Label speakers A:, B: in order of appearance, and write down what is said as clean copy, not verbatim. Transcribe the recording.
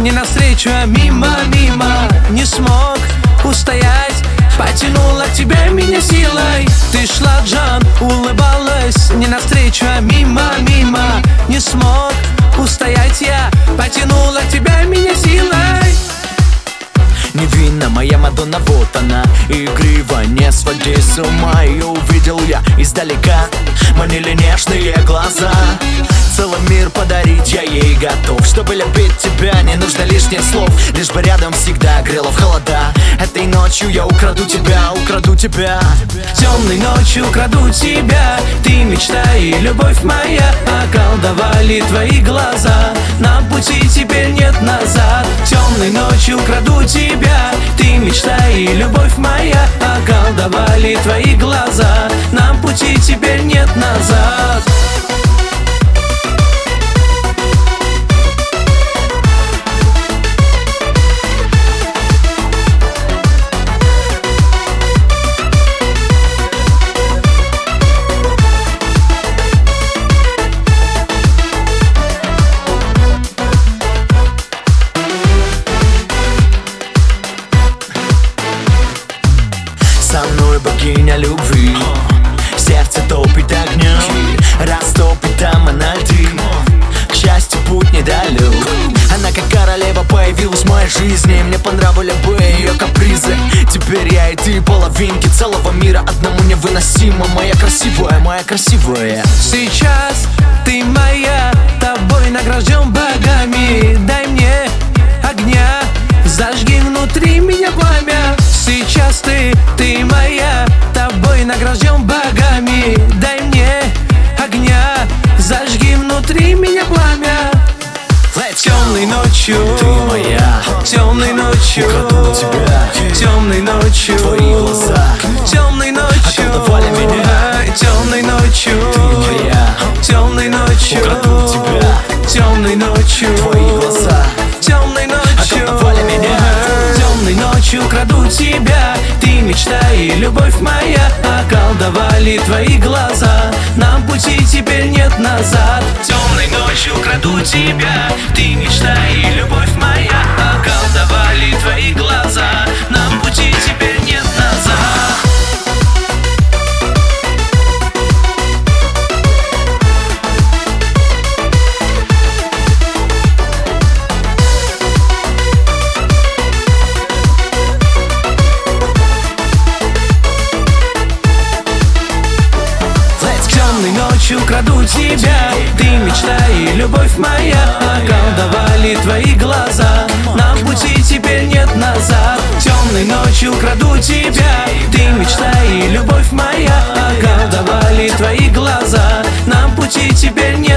A: не навстречу, а мимо, не смог устоять. Потянула к тебе меня силой. Ты шла, Джан, улыбалась, не навстречу, а мимо, не смог устоять я. Потянула к тебе меня силой.
B: Невинна моя Мадонна, вот она, игриво, не своди с ума. Ее увидел я издалека, манили нежные глаза. Целый мир подарить я ей готов. Чтобы любить тебя, не нужно лишних слов. Лишь бы рядом всегда грела в холода. Этой ночью я украду тебя, украду тебя.
A: Темной ночью украду тебя. Ты мечта и любовь моя. Околдовали твои глаза. На пути теперь нет назад. Темной ночью украду тебя. Ты мечта и любовь моя. Околдовали твои глаза. На пути теперь нет назад.
B: Со мной богиня любви, сердце топит огнем, растопит там она льды. К счастью, путь недалек. Она как королева появилась в моей жизни. Мне понравились бы ее капризы. Теперь я и ты половинки целого мира. Одному невыносимо. Моя красивая, моя красивая.
A: Сейчас ты моя, тобой награжден богами. Дай мне огня, зажги внутри меня пламя. Сейчас ты моя, тобой награжден богами. Дай мне огня, зажги внутри меня пламя. Темной ночью
B: ты моя,
A: темной ночью
B: украду тебя.
A: Темной ночью
B: твои глаза,
A: темной ночью
B: околдовали меня.
A: Темной ночью
B: ты моя,
A: темной ночью
B: украду тебя.
A: Темной ночью
B: твои глаза,
A: темной ночью
B: околдовали меня.
A: Темной ночью краду тебя. Ты мечта и любовь моя. Околдовали твои глаза. Нам пути теперь нет назад. Темной ночью краду тебя. Ты мечта и любовь моя. Околдовали твои глаза. Нам пути теперь нет назад. Темной ночью краду тебя. Ты мечта и любовь моя. Околдовали твои глаза. На пути теперь нет назад. Темной ночью краду тебя. Ты мечта и любовь моя. Околдовали твои глаза. На пути теперь нет